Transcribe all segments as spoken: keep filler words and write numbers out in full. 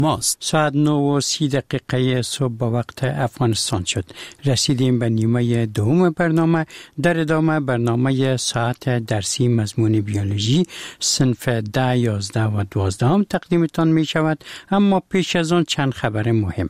ماست. ساعت نه و سی دقیقه صبح به وقت افغانستان شد. رسیدیم به نیمه دوم برنامه. در ادامه برنامه ساعت درسی مضمون بیولوژی صنف ده، یازده و دوازده هم تقدیمتان می شود. اما پیش از آن چند خبر مهم.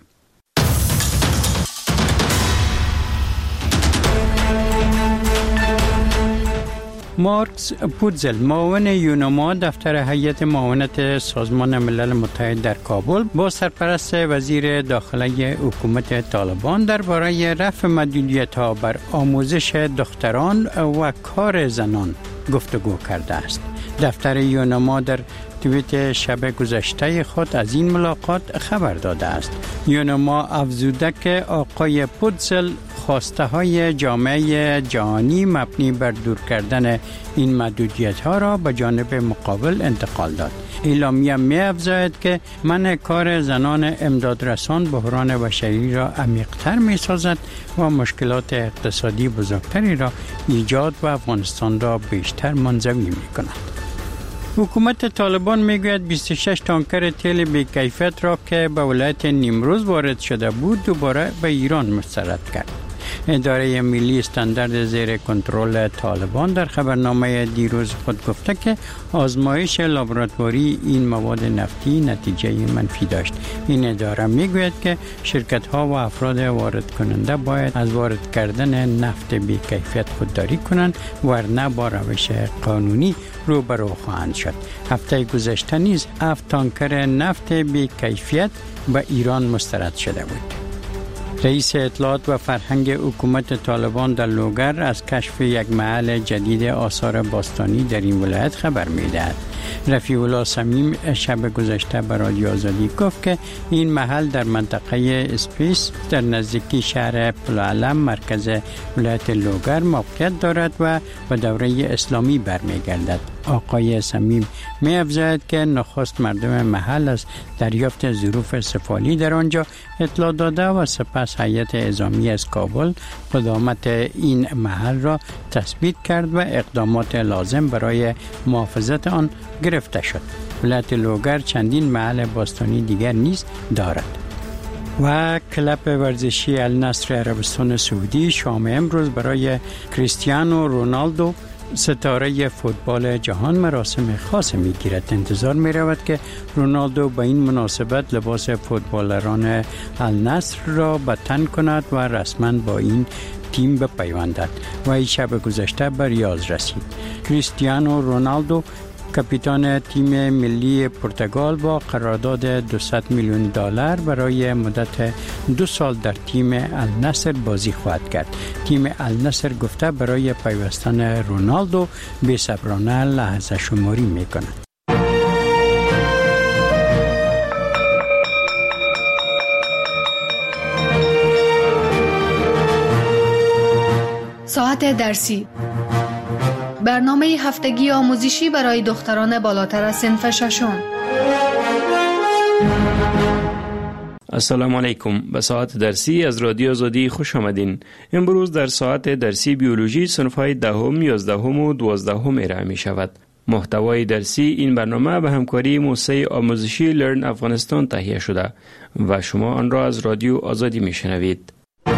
مارکس پودزل، معاون یونما دفتر هیئت معاونت سازمان ملل متحد در کابل، با سرپرست وزیر داخلی حکومت طالبان درباره رفع محدودیت‌ها بر آموزش دختران و کار زنان گفتگو کرده است. دفتر یونما در توییت شب گذشته خود از این ملاقات خبر داده است. یونما افزوده که آقای پودزل خواسته های جامعه جهانی مبنی بر دور کردن این محدودیت ها را به جانب مقابل انتقال داد. اعلامیه می افزاید که منع کار زنان امدادرسان بحران بشری را عمیق‌تر می سازد و مشکلات اقتصادی بزرگتری را ایجاد و افغانستان را بیشتر منزوی می کند. حکومت طالبان میگوید بیست و شش تانکر تیل بی‌کیفیت را که به ولایت نیمروز وارد شده بود دوباره به ایران مسترد کرد. اداره ملی استاندارد زیر کنترل طالبان در خبرنامه دیروز خود گفته که آزمایش لابراتواری این مواد نفتی نتیجه منفی داشت. این اداره میگوید که شرکت ها و افراد وارد کننده باید از وارد کردن نفت بی‌کیفیت خودداری کنند، ورنه با روش قانونی روبرو خواهند شد. هفته گذشته نیز هفت تانکر نفت بی‌کیفیت به ایران مسترد شده بود. رئیس اطلاعات و فرهنگ حکومت طالبان در لوگر از کشف یک محل جدید آثار باستانی در این ولایت خبر می‌دهد. رفیع الله صمیم شب گذشته به رادیو آزادی گفت که این محل در منطقه اسپیس در نزدیکی شهر پلوعلم مرکز ولایت لوگر موقعیت دارد و به دوره اسلامی برمیگردد. آقای صمیم می افزاید که نخست مردم محل از دریافت ظروف سفالی در آنجا اطلاع داده و سپس هیئت اعزامی از کابل قدامت این محل را تثبیت کرد و اقدامات لازم برای محافظت آن گرفته شد. ولایت لوگر چندین محل باستانی دیگر نیز دارد. و کلب ورزشی النصر عربستان سعودی شام امروز برای کریستیانو رونالدو ستاره فوتبال جهان مراسم خاص میگیرد. انتظار می رود که رونالدو به این مناسبت لباس فوتبالران النصر را به تن کند و رسما با این تیم بپیوندد و این شب گذشته به ریاض رسید. کریستیانو رونالدو کاپیتان تیم ملی پرتغال با قرارداد دویست میلیون دلار برای مدت دو سال در تیم النصر بازی خواهد کرد. تیم النصر گفته برای پیوستن رونالدو بی‌صبرانه لحظه شماری می‌کند. ساعت درسی، برنامه هفتگی آموزشی برای دختران بالاتر از صنف ششم. السلام علیکم. به ساعت درسی از رادیو آزادی خوش آمدین. امروز در ساعت درسی بیولوژی صنف‌های دهم، یازدهم و دوازدهم ارائه می شود. محتوای درسی این برنامه به همکاری موسسه آموزشی لرن افغانستان تهیه شده و شما آن را از رادیو آزادی می شنوید.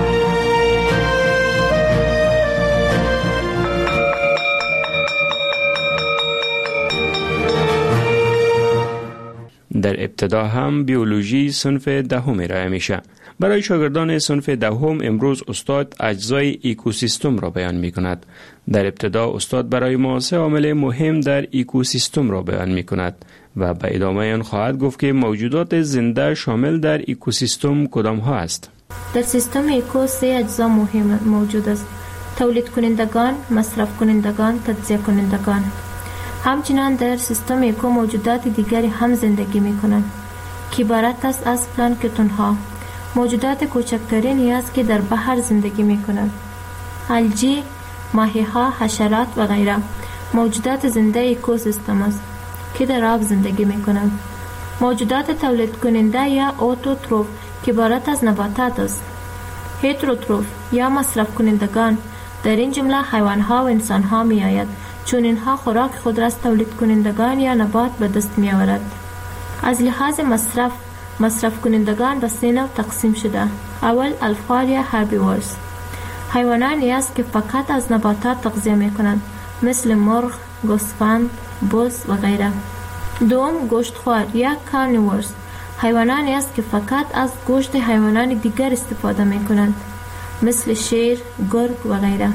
در ابتدا هم بیولوژی صنف دهم ارائه میشه. برای شاگردان صنف دهم امروز استاد اجزای اکوسیستم را بیان می کند. در ابتدا استاد برای ما سه عامل مهم در اکوسیستم را بیان می کند و به ادامه آن خواهد گفت که موجودات زنده شامل در اکوسیستم کدام ها است. در سیستم اکو سه اجزا مهم موجود است: تولید کنندگان، مصرف کنندگان، تجزیه کنندگان. همچنین در سیستم اکو موجودات دیگری هم زندگی می کنند که عبارت است از پلانکتون ها، موجودات کوچکترینی است که در بحر زندگی می کنند. الگی، ماهی ها، حشرات و غیره موجودات زنده اکوسیستم است که در آب زندگی می کنند. موجودات تولید کننده یا اوتوتروف که عبارت از نباتات است. هتروتروف یا مصرف کنندگان در این جمله حیوان ها و انسان ها می آید، چون اینها خوراک خود را از تولید کنندگان یا نبات به دست می آورد. از لحاظ مصرف مصرف کنندگان به سه نوع تقسیم شده. اول الفار یا هربیورز، حیوانانی است که فقط از نباتات تغذیه می کنند، مثل مرغ، گوسفند، بز و غیره. دوم گوشتخوار یا کارنیورز، حیوانانی است که فقط از گوشت حیوانات دیگر استفاده می کنند، مثل شیر، گرگ و غیره.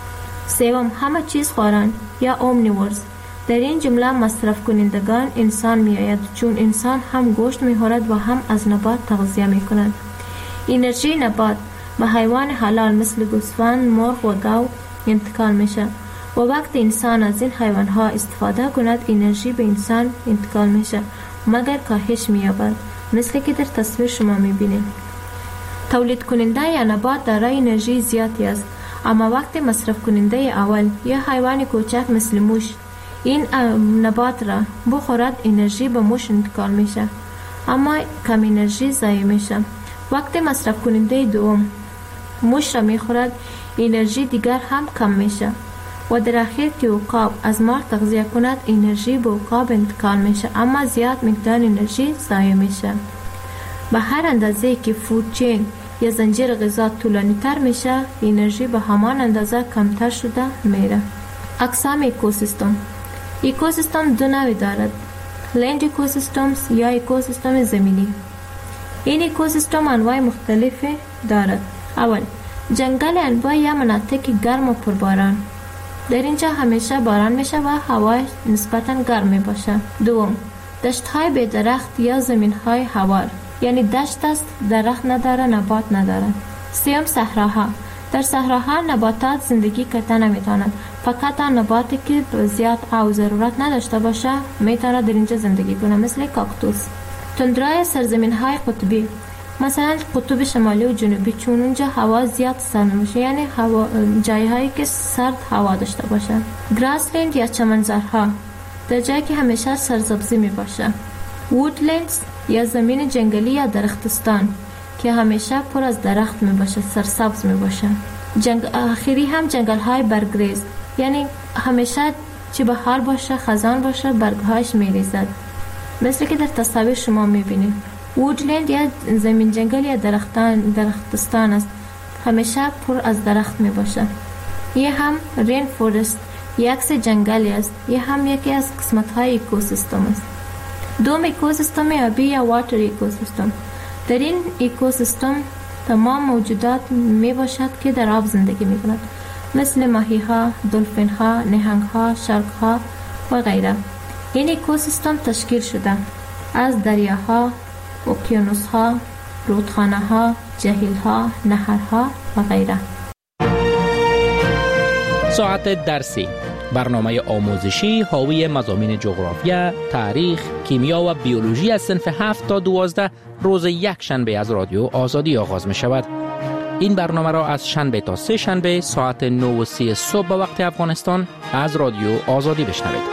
سوم همه چیز خورند یا اومنیورز، در این جمله مصرف کنندگان انسان می آید، چون انسان هم گوشت می خورد و هم از نبات تغذیه می کند. انرژی نبات به حیوان حلال مثل گوسفند، مرغ و گاو انتقال می شود و وقتی انسان از این حیوان ها استفاده کند انرژی به انسان انتقال می شود مگر کاهش می یابد، مثل که در تصویر شما می بینید. تولید کننده یا نبات دارای انرژی زیادی است، اما وقتی مصرف کننده اول یا حیوان کوچک مثل موش این نبات را بخورد انرژی به موش انتقال می شود، اما کم انرژی ضایع می شود. وقتی مصرف کننده دوم موش را می خورد انرژی دیگر هم کم می شود و در اخیر که عقاب از مار تغذیه کند انرژی به عقاب انتقال می شود، اما زیاد مقدار انرژی ضایع می شود. به هر اندازه که فود چین یا زنجیر غذا طولانی تر می شود انرژی به همان اندازه کمتر شده می رود. اقسام اکوسیستم. اکوسیستم دو نوع دارد، لند اکوسیستمز یا اکوسیستم زمینی. این اکوسیستم انواع مختلفی دارد. اول جنگل انواع یا مناطق گرم و پرباران، در اینجا همیشه باران میشه و هوا نسبتاً گرم می باشه. دوم دشت های بی درخت یا زمین های هوار، یعنی دشت است درخت نداره نبات نداره. سوم صحراها، در صحراها نباتات زندگی کردن نمیتونند، فقط آن نباتی که زیاد آب ضرورت نداشته باشه میتونه در اینجا زندگی کنه، مثل کاکتوس. تندرای سرزمین های قطبی، مثلا قطب شمالی و جنوبی، چون اونجا هوا زیاد سرد میشه، یعنی هوا جایی هایی که سرد هوا داشته باشه. گراسلند یا چمنزارها، در جایی که همیشه سرسبزی می باشه. وودلندز یا زمین جنگلی یا درختستان که همیشه پر از درخت می باشه، سرسبز می باشه. جنگ آخری هم جنگل های برگریز، یعنی همیشه چه بهار باشه خزان باشه برگهاش می ریزد، مثل که در تصاویر شما می بینید. وودلند یا زمین جنگل یا درختان درختستان است، همیشه پر از درخت می باشه. یه هم رین فورست یا عکس جنگلی است، یه هم یکی از قسمت های اکوسیستم است. دوم اکوسیستم آبی یا واتر اکوسیستم، در این اکوسیستم تمام موجودات می باشد که در آب زندگی می کند، مثل ماهی ها، دلفین ها، نهنگ ها، شارک ها و غیره. این اکوسیستم تشکیل شده از دریاها، اقیانوس ها، رودخانه ها، جهیل ها، نهرها و غیره. ساعت درسی، برنامه آموزشی حاوی مضامین جغرافیا، تاریخ، کیمیا و بیولوژی از صنف هفت تا دوازده روز یک شنبه از رادیو آزادی آغاز می شود. این برنامه را از شنبه تا سه شنبه ساعت نه و سی صبح به وقت افغانستان از رادیو آزادی بشنوید.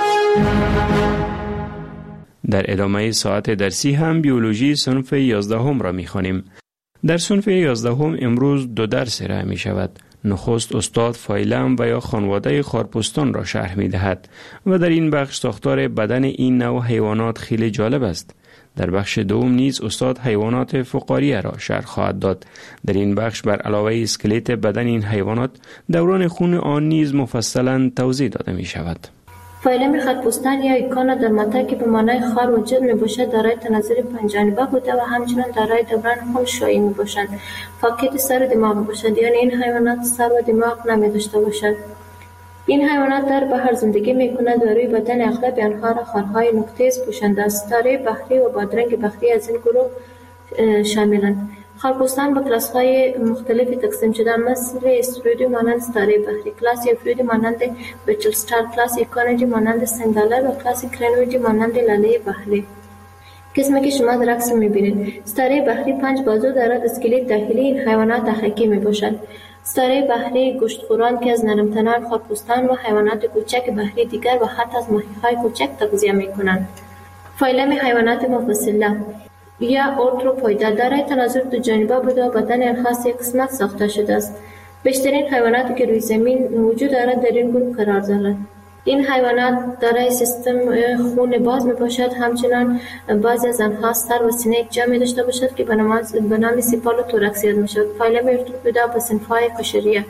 در ادامه ساعت درسی هم بیولوژی صنف یازدهم را می خوانیم. در صنف یازدهم امروز دو درس ارائه می شود. نخست استاد فایلم و یا خانواده خارپستان را شرح می دهد و در این بخش ساختار بدن این نوع حیوانات خیلی جالب است. در بخش دوم نیز استاد حیوانات فقاریه را شرح خواهد داد. در این بخش بر علاوه اسکلت بدن این حیوانات دوران خون آن نیز مفصلا توضیح داده می شود. فایلم خارپستان یا ایکانا در منطقه که به معنای خار وجود می باشد دارای تناظر پنجانبه بوده و همچنین دارای دوران خون شایی می باشند. فقط سر و دماغ می باشند، یعنی این حیوانات سر و دماغ نمی داشته باشند. این حیوانات در بحر زندگی می کنند و روی بدن اغلب آنها را خارهای نقطه‌ای پوشانده است. ستاره بحری و بادرنگ بحری از این گروه شاملند. خارپستان به کلاس‌های مختلفی تقسیم شده، مثل استرویدی مانند ستاره بحری، کلاس یوفریدی مانند بچل ستار، کلاس ایکونیدی مانند سنگالر و کلاس کرنویدی مانند لاله بحری. قسمی که شما در عکس می‌بینید، ستاره بحری پنج بازو دارد. اسکلت داخلی این حیوانات حقیقی میباشد. ستاره بحری گوشتخوران که از نرمتنان خارپستان و حیوانات کوچک بحری دیگر و حتی از ماهی‌های کوچک تغذیه می‌کنند. فایلم حیوانات مفصله یا ارتروپویدا دارای تناظر دو جانبه بوده و بدن آنها سه قسمت ساخته شده است. بیشترین حیواناتی که روی زمین وجود دارند در این گروه قرار دارند. این حیوانات دارای سیستم خون باز می باشد. همچنان بعضی از آنها سر و سینه یک جا می داشته باشد که به نام سیپال و تورکس یاد می شود. فایله مربوط به صنف‌های کشریه،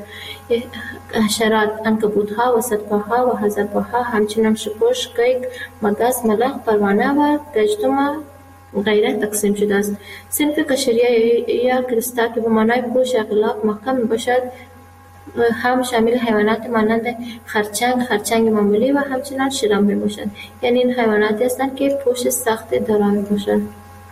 حشرات، عنکبوت‌ها، وسط‌پاها و هزارپاها، همچنان شپش، قیق، مگس، ملخ، پروانه و گژدم و غیره تقسیم شده است. صنف کشریه یا کرستا که به معنای پوش اغلاق محکم می باشد هم شامل حیوانات مانند خرچنگ، خرچنگ معمولی و همچنان شرام می باشند. یعنی این حیواناتی هستند که پوست سخت دارا می باشند.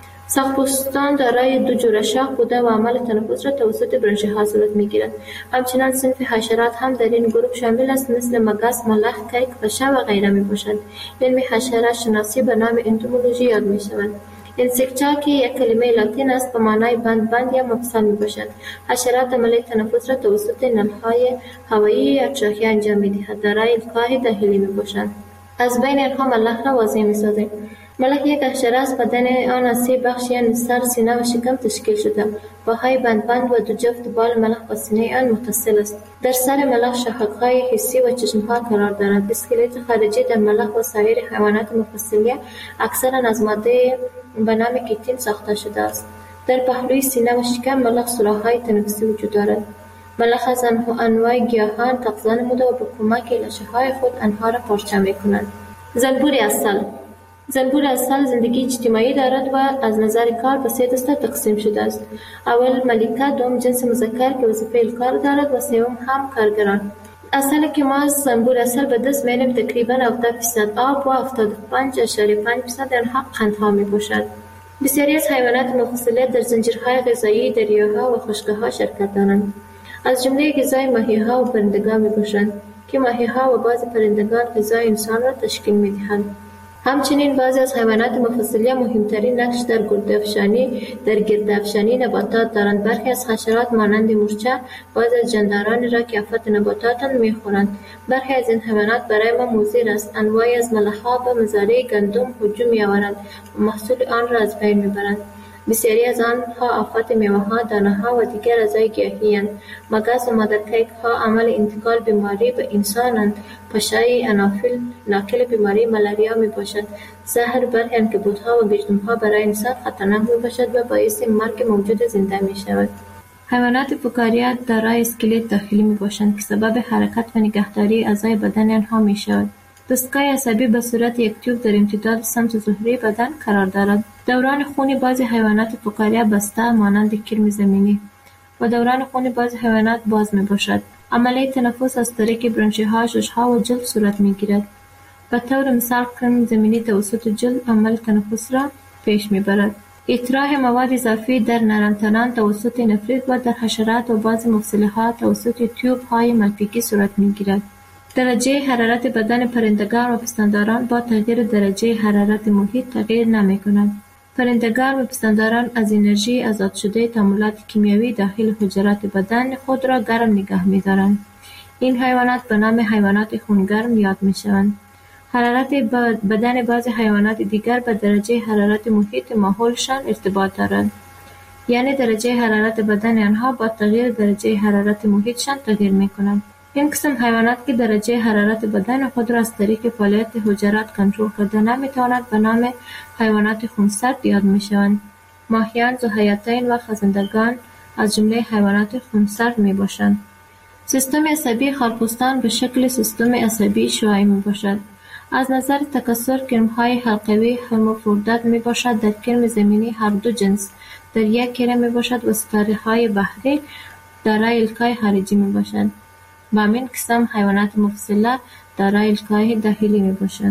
سخت‌پوستان دارای دو جوره شاخ بوده و عمل تنفس را توسط برانشی ها صورت می گیرد. همچنان صنف حشرات هم در این گروه شامل است، مثل مگس، ملخ، کیک، پشه و غیره می باشند. علم حشرات شناسی به نام انتومولوژی یاد می شود. انسکتا که یک کلمه لاتین است به معنای بند بند یا مفصل می باشد. حشرات عمل تنفس را توسط نلهای هوایی یا تراخیه انجام می دهد. دارای القاح داخلی می باشند. از بین آنها ملخ را واضح می سازیم. ملخ یک حشره است. بدن آن از سه بخش یعنی سر، سینه و شکم تشکیل شده. پاهای بند بند و دو جفت بال ملخ با سینه آن متصل است. در سر ملخ شاخک‌های حسی و چشم‌ها قرار دارند. اسکلت خارجی در ملخ و سایر حیوانات مفصلیه اکثرا از ماده به نام کیتین ساخته شده است. در پهلوی سینه و شکم ملخ سوراخ‌های تنفسی وجود دارد. ملخ از انواع گیاهان تغذیه نموده و به کمک لاشه‌های خود آنها را پارچه می‌کنند. زنبور عسل زنبور عسل زندگی اجتماعی دارد و از نظر کار به سه دسته تقسیم شده است. اول ملکه، دوم جنس مذکر که وظیفه الکار دارد و سوم هم کارگران. عسل که ما از زنبور عسل به دست می‌آوریم تقریباً هفتاد درصد آب و هفتاد و پنج اشاریه پنج درصد آنها قندها می‌باشد. بسیاری از حیوانات مفصلیه در زنجیرهای غذایی دریاها و خشک‌ها شرکت دارند. از جمله غذای ماهی‌ها و پرندگان می‌باشند که ماهی‌ها و بعضی پرندگان غذای انسان را تشکیل می‌دهند. همچنین بعضی از حیوانات مفصلیه مهمترین نقش در گردافشانی در گردافشانی نباتات دارند. برخی از حشرات مانند مورچه بعضی از جاندارانی را که آفت نباتات می‌خورند. برخی از این حیوانات برای ما مضر است. انواعی از ملخ‌ها به مزارع گندم هجوم می‌آورند و محصول آن را از بین می‌برند. بسیاری از آنها آفت میوه‌ها، دانه‌ها و دیگر اعضای گیاهی‌اند. مگس و مادرکیک‌ها عامل انتقال بیماری به انسانند. پشه انافیل ناقل بیماری ملاریا میباشد. زهر برخی عنکبوت‌ها و گژدم‌ها برای انسان خطرناک میباشد و باعث مرگ موجود زنده میشود. حیوانات فکاریه دارای اسکلت داخلی میباشند که سبب حرکت و نگهداری اعضای بدن آنها میشود. دستگاه عصبی به صورت یک تیوب در امتداد سمت ظهری بدن قرار دارد. دوران خون بعضی حیوانات فکاریه بسته مانند کرم زمینی و دوران خون بعضی حیوانات باز می باشد. عملیه تنفس از طریق برانشی‌ها، شش‌ها و جلد صورت می‌گیرد. به طور مثال کرم زمینی توسط جلد عمل تنفس را پیش می‌برد. اطراح مواد اضافی در نرم‌تنان توسط نفریت و در حشرات و بعضی مفصلی‌ها توسط تیوب‌های ملپیکی صورت می‌گیرد. درجه حرارت بدن پرندگان و پستانداران با تغییر درجه حرارت محیط تغییر نمی‌کند. پرندگان و پستانداران از انرژی آزاد شده تعاملات کیمیایی داخل حجرات بدن خود را گرم نگه می‌دارند. این حیوانات به نام حیوانات خونگرم یاد می‌شوند. حرارت بدن بعضی حیوانات دیگر به درجه حرارت محیط ماحولشان ارتباط دارد. یعنی درجه حرارت بدن آنها با تغییر درجه حرارت محیطشان تغییر می‌کند. این قسم حیوانات که درجه حرارت بدن خود را از طریق فعالیت حجرات کنترل کرده نمی‌توانند به نام حیوانات خونسرد یاد می‌شوند. ماهیان، ذوحیاتین و خزندگان از جمله حیوانات خونسرد می‌باشند. سیستم عصبی خارپوستان به شکل سیستم عصبی شعاعی می‌باشد. از نظر تکثر کرم‌های حلقوی هرمافرودیت می‌باشد. در کرم زمینی هر دو جنس در یک کره می‌باشد و ستاره‌های بحری دارای القای خارجی می‌باشند. و همین قسم حیوانات مفصله دارای القای داخلی می‌باشند.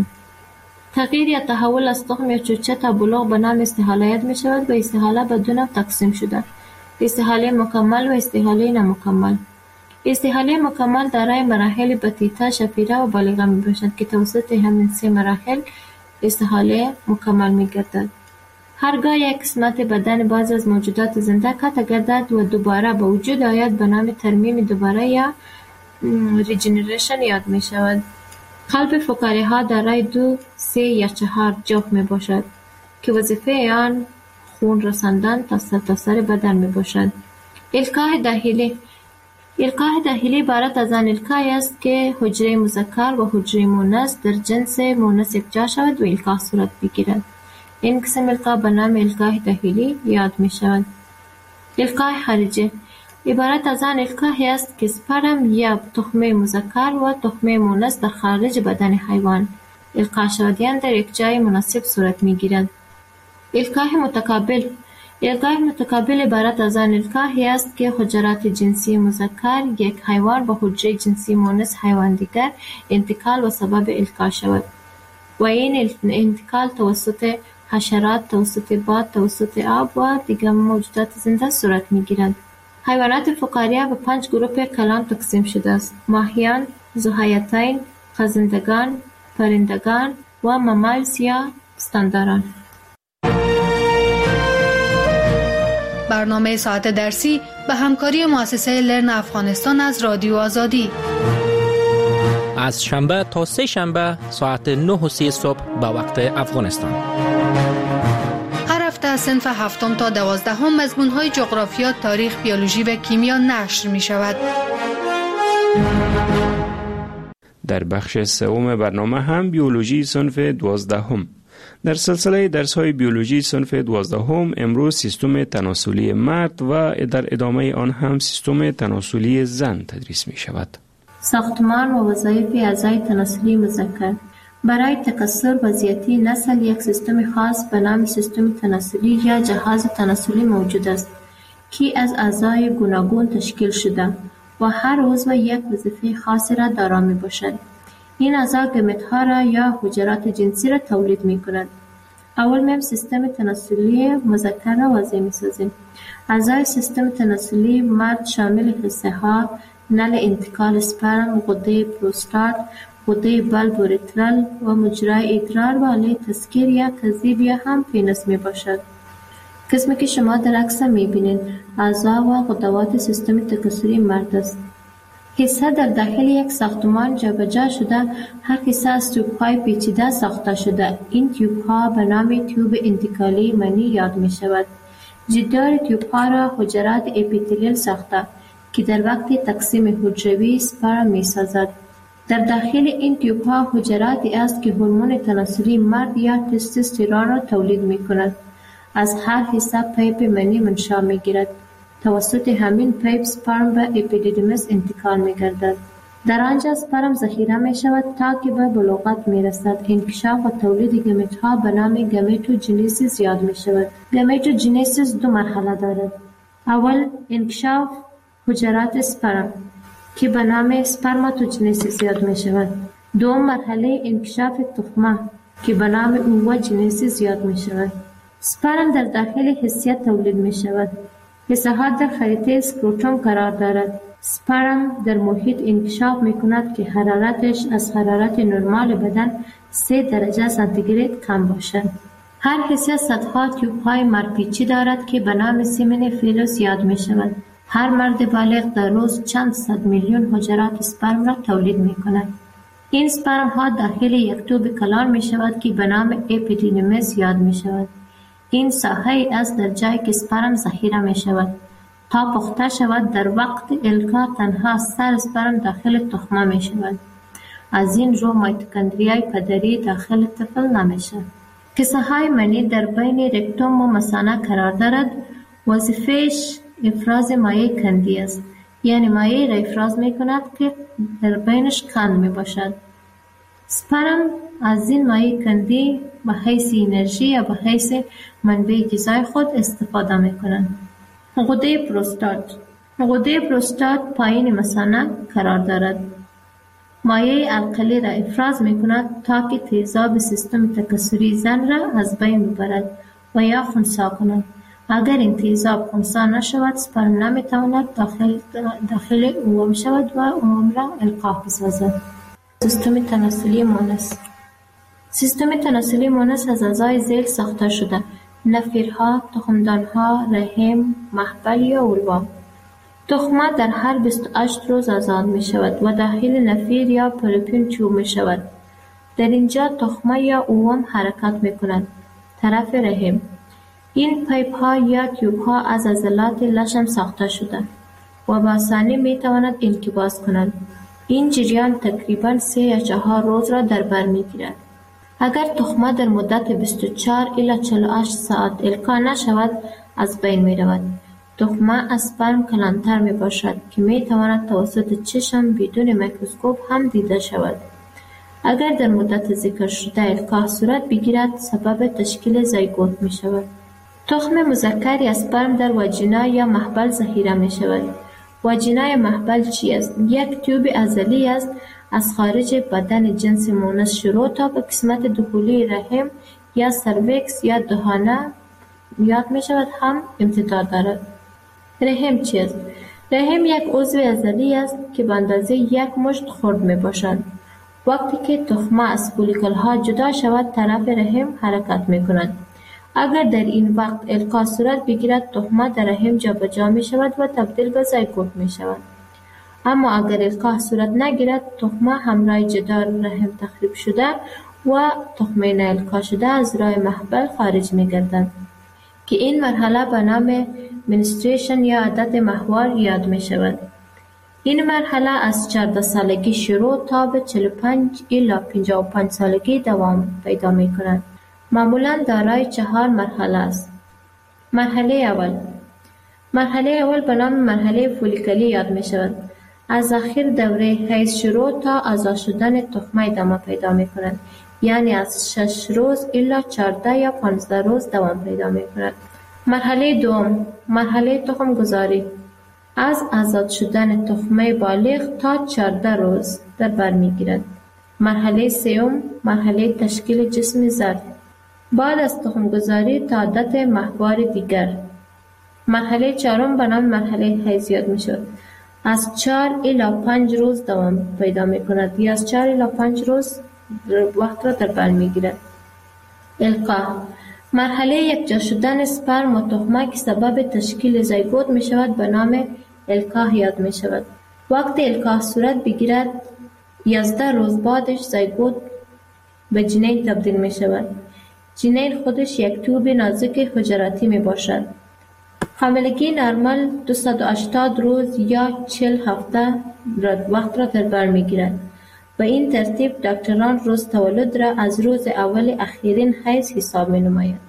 تغییر یا تحول از تخم یا چوچه تا بلوغ به نام استحاله یاد می‌شود و استحاله به دو نوع تقسیم شده: استحاله مکمل و استحاله نامکمل. استحاله مکمل دارای مراحل بطیطه، شفیره و بالغه می‌باشد که توسط همین سه مراحل استحاله مکمل می‌گردد. هرگاه یک قسمت بدن بعضی از موجودات زنده قطع گردد و دوباره به وجود آید به نام ترمیم دوباره یا ریجنریشن یاد می شود. قلب فکاریه ها دارای دو، سه یا چهار جوف می باشد که وظیفه آن خون رساندن تا سرتاسر بدن می باشد. القاح داخلی القاح داخلی عبارت از آن القاحی است که حجره مذکر و حجره مؤنث در جنس مؤنث یکجا شود و القاح صورت بگیرد. این قسم القاح به نام القاح داخلی یاد می شود. القاح خارجی عبارت از آن القاحی است که سپرم یا تخمه مذکر و تخمه مؤنث در خارج بدن حیوان القاح شدیان در یک جای مناسب صورت می گیرد. القاح متقابل القاح متقابل عبارت از آن القاحی است که حجرات جنسی مذکر یک حیوان به حجره جنسی مؤنث حیوان دیگر انتقال و سبب القاح شود و این انتقال توسط حشرات، توسط باد، توسط آب و دیگر موجودات زنده صورت می گیرد. حیوانات فقاریه به پنج گروه کلان تقسیم شده است: ماهیان، ذوحیاتین، خزندگان، پرندگان و مامالز یا پستانداران. برنامه ساعت درسی به همکاری مؤسسه لرن افغانستان از رادیو آزادی از شنبه تا سه شنبه ساعت نه و سی صبح به وقت افغانستان. هر هفته از صنف هفتم تا دوازدهم مضمون‌های جغرافیا، تاریخ، بیولوژی و کیمیا نشر می شود. در بخش سوم برنامه هم بیولوژی صنف دوازدهم. در سلسله درس‌های بیولوژی صنف دوازدهم امروز سیستم تناسلی مرد و در ادامه آن هم سیستم تناسلی زن تدریس می شود. ساختمان و وظایف اعضای تناسلی مذکر. برای تکثر و زیاتی نسل یک سیستم خاص به نام سیستم تناسلی یا جهاز تناسلی موجود است که از اعضای گوناگون تشکیل شده و هر عضو یک وظیفه خاصی را دارا می باشد. این اعضا گمت‌ها را یا حجرات جنسی را تولید می کند. اول میم سیستم تناسلی مذکر را واضح می سازیم. اعضای سیستم تناسلی مرد شامل حصه ها، نل انتقال اسپرم، غده پروستات، غده بلب اوریترال و مجرای ادرار و آله تسکیر یا کذیب یا هم پینس می باشد. قسمی که شما در عکس می بینید اعضا و غدوات سیستم تکثری مرد است. حصه در داخل یک ساختمان جابجا شده، هر حصه از تیوب‌های پیچیده ساخته شده. این تیوب‌ها به نام تیوب انتقالی منی یاد می شود. جدار تیوب‌ها را حجرات اپیتلیل ساخته که در وقت تقسیم حجروی سپرم می سازد. در داخل این تیوب‌ها حجراتی است که هورمون تناسلی مرد یا تستوسترون را تولید می کند. از هر حصه پیپ منی منشأ می گیرد. توسط همین پیپ سپرم به اپیدیدیمس انتقال می گردد. در آنجا سپرم ذخیره می شود تا که به بلوغت می رسد. انکشاف و تولید گمیت ها به نام گمیتوجنیسیس یاد می شود. گمیتوجنیسیس دو مرحله دارد. اول انکشاف حجرات سپرم که به نام سپرماتوجنیسیس یاد می شود. دوم مرحله انکشاف تخمه که به نام اووجنیسیس یاد می شود. سپرم در داخل حسیه تولید می شود. حصه ها در خریطه اسکروتوم قرار دارد. سپرم در محیط انکشاف می کند که حرارتش از حرارت نرمال بدن سه درجه سانتیگراد کم باشد. هر حصه صدها تیوب های مرپیچی دارد که به نام سیمن فیلوس یاد می شود. هر مرد بالغ در روز چند صد میلیون حجرات سپرم را تولید می کند. این سپرم ها داخل یک توب کلان می شود که به نام اپیدیدیمس یاد می شود. این ساحه است در جایی که سپرم ذخیره می شود. تا پخته شود در وقت القا تنها سر سپرم داخل تخمه می شود. از این رو مایتوکندریای پدری داخل طفل نمیشه. کیسه های منی در بین رکتوم و مثانه قرار دارد. وظیفهش افراز مایع کندی است. یعنی مایع را افراز می کند که در بینش کند می باشد. سپرم از این مایع کندی به حیث انرژی یا به حیث منبع غذای خود استفاده می کنند. غده پروستات غده پروستات پایین مثانه قرار دارد. مایع القلی را افراز می کند تا که تیزاب سیستم تکثری زن را از بین ببرد و یا خنثی کند. اگر این تیزاب خنثی نشود سپرم نمی تواند داخل, داخل اوم شود و اوم را القاح بسازد. سیستم تناسلی مؤنث سیستم تناسلی مؤنث از اعضای ذیل ساخته شده: نفیرها، تخمدانها، رحم، محبل یا اولوا. تخمه در هر بیست و هشت روز آزاد می شود و داخل نفیر یا پروپین چوب می شود. در اینجا تخمه یا اوم حرکت می کند. طرف رحم. این پیپ ها یا تیوب ها از عضلات لشم ساخته شده. و با آسانی می تواند انقباض کند. این جریان تقریباً سه یا چهار روز را در بر می گیرد. اگر تخمه در مدت بیست و چهار الی چهل و هشت ساعت القا نشود از بین می رود. تخمه از اسپرم کلانتر می باشد که می تواند توسط چشم بدون میکروسکوپ هم دیده شود. اگر در مدت ذکر شده القا صورت بگیرد سبب تشکیل زایگوت می شود. تخم مذکر اسپرم در واژینا یا محبل ذخیره می شود. واژینا یا محبل چی است؟ یک تیوب عضلی است از خارج بدن جنس مونس شروع تا به قسمت داخلی رحم یا سرویکس یا دهانه یاد می شود هم امتداد دارد. رحم چی است؟ رحم یک عضو عضلی است که به اندازه یک مشت خرد می باشد. وقتی که تخمه از فولیکل ها جدا شود طرف رحم حرکت می کند. اگر در این وقت القا صورت بگیرد تخمه در رحم جابجا می شود و تبدیل به زایگوت می شود. اما اگر القا صورت نگیرد تخمه همراه جدار رحم تخریب شده و تخمه نالقا شده از راه محبل خارج می گردد که این مرحله به نام منستریشن یا عادت ماهوار یاد می شود. این مرحله از چهارده سالگی شروع تا به چهل و پنج الی پنجاه و پنج سالگی دوام پیدا می کند. معمولاً دارای چهار مرحله است. مرحله اول مرحله اول به نام مرحله فولیکلی یاد می شود. از آخر دوره حیض شروع تا آزاد شدن تخمه ادامه پیدا می کند. یعنی از شش روز الی چهارده یا پانزده روز دوام پیدا می کند. مرحله دوم مرحله تخم گذاری از آزاد شدن تخمه بالغ تا چهارده روز در بر می گیرد. مرحله سوم مرحله تشکیل جسم زرد بعد از تخم گذاری تا عادت ماهوار دیگر. مرحله چهارم به نام مرحله حیض یاد می شود. از چهار الی پنج روز دوام پیدا می کند یا از چهار الی پنج روز وقت را در بر می گیرد. القا مرحله یکجا شدن اسپرم و تخمه که سبب تشکیل زایگوت می شود به نام القا یاد می شود. وقتی القا صورت بگیرد یازده روز بعدش زایگوت به جنین تبدیل می شود. جنین خودش یک توب نازک حجراتی می باشد. حاملگی نرمال دویست و هشتاد روز یا چهل هفته وقت را در بر می گیرد. به این ترتیب دکتران روز تولد را از روز اول اخیرین حیض حساب می نماید.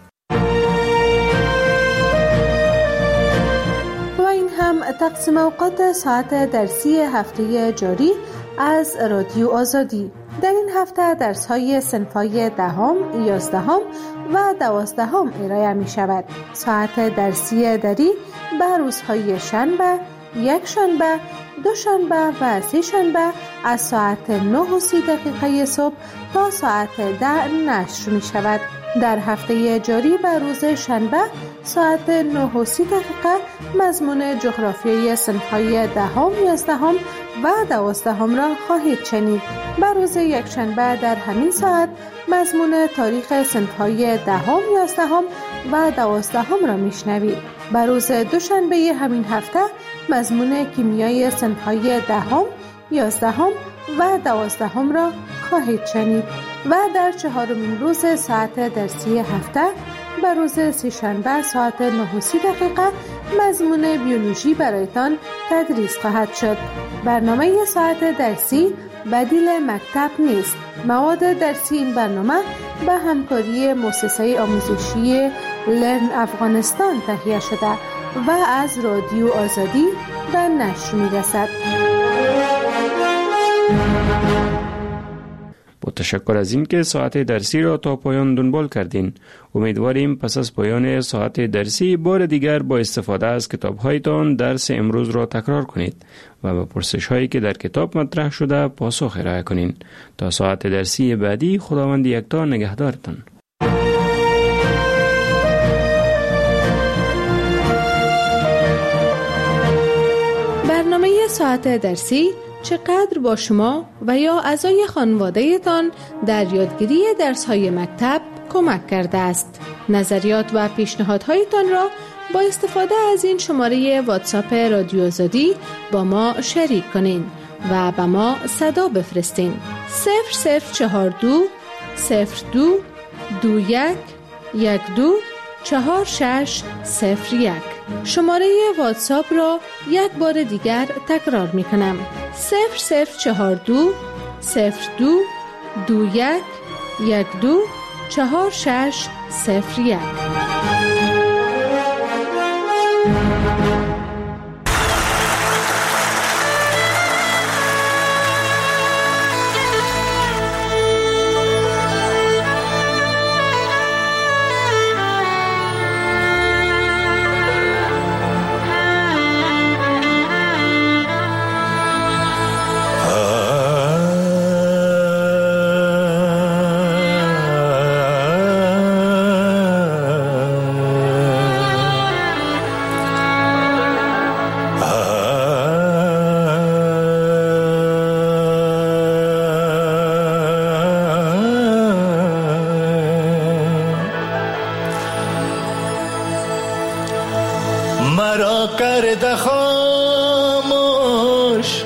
و این هم تقسیم اوقات ساعت درسی هفته جاری از رادیو آزادی. در این هفته درس های صنف‌های دهم، یازدهم و دوازدهم ارائه می شود. ساعت درسی دری به روزهای شنبه، یک شنبه، دو شنبه و سه شنبه از ساعت نه و سی دقیقه صبح تا ساعت ده نشر می شود. در هفته جاری به روز شنبه ساعت نه و سی دقیقه مضمون جغرافیای صنف‌های دهم، یازدهم و دوازدهم را خواهید شنید. به روز یکشنبه در همین ساعت مضمون تاریخ صنف‌های دهم، یازدهم و دوازدهم را میشنوید. به روز دوشنبه همین هفته مضمون کیمیای صنف‌های دهم، یازدهم و دوازدهم را خواهید شنید. و در چهارمین روز ساعت درسی هفته به روز سه‌شنبه ساعت نه و سی دقیقه مضمون بیولوژی برایتان تدریس خواهد شد. برنامه ساعت درسی بدیل مکتب نیست. مواد درسی این برنامه به همکاری مؤسسه آموزشی لرن افغانستان تهیه شده و از رادیو آزادی به نشر می‌رسد. با تشکر از این که ساعت درسی را تا پایان دنبال کردین. امیدواریم پس از پایان ساعت درسی بار دیگر با استفاده از کتاب‌هایتان درس امروز را تکرار کنید و به پرسش‌هایی که در کتاب مطرح شده پاسخ ارائه کنین. تا ساعت درسی بعدی خداوند یکتا نگهدارتان. برنامه ساعت درسی چقدر با شما و یا اعضای خانواده تان در یادگیری درس‌های مکتب کمک کرده است. نظریات و پیشنهادهایتان را با استفاده از این شماره واتساپ رادیو آزادی با ما شریک کنین و به ما صدا بفرستین. صفر صفر چهار دو صفر دو دو یک یک دو چهار شش صفر یک. شماره واتساپ را یک بار دیگر تکرار می کنم: صفر صفر چهار دو صفر دو دو یک یک دو چهار شش صفر یک. مرا کرده خاموش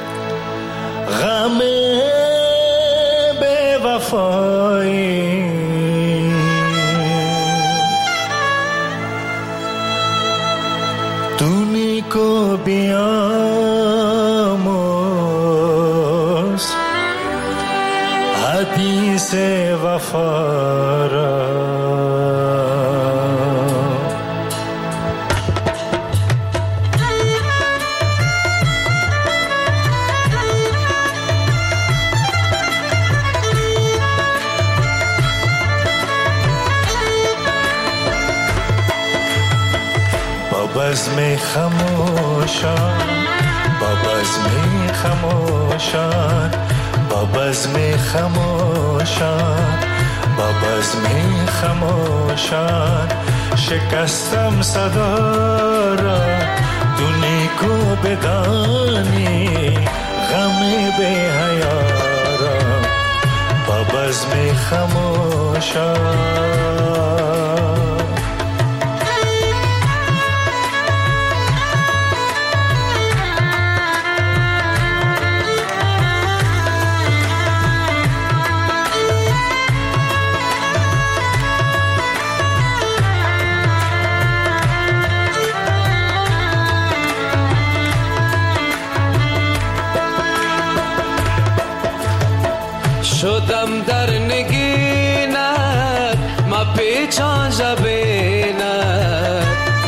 غم بے وفایی، تو نیکو بیاموز حدیث وفا را. بزم خموشان با بزم خموشان با بزم خموشان با بزم خموشان شکستم صدا را، تو نیکو بدانی غم بی حیا را. با بزم خموشان شدم در نگینت ما پیچان جبینت،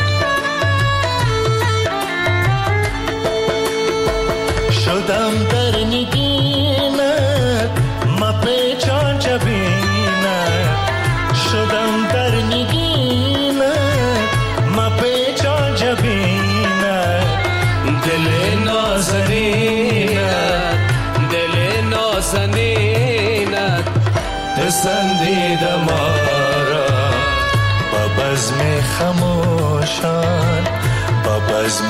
شدم در نگینت ما پیچان جبینت، شدم در نگینت ما پیچان جبینت. دل نازنینت دل نازنینت پسندید ما را. با بزم خموشان با بزم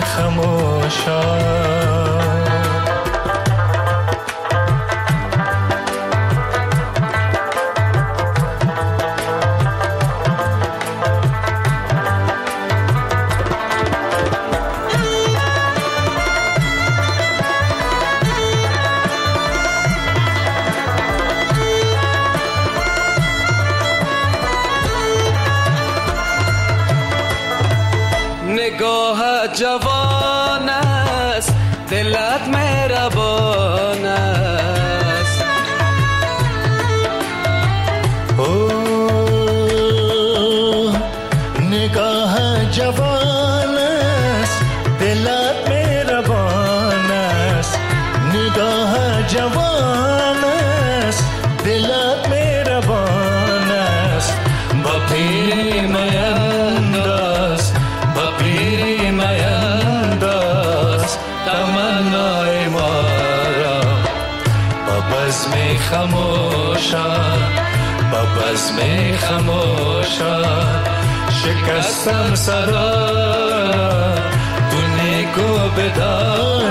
خموشان نگاه جوان است دلت مهربان است. اوه نگاه جوان است دلت مهربان است، نگاه جوان است دلت مهربان است. با پیر مینداز با پیر مینداز تمنای ما را. با بزم خموشان با بزم خموشان شکستم صدا، تو نیکو بدان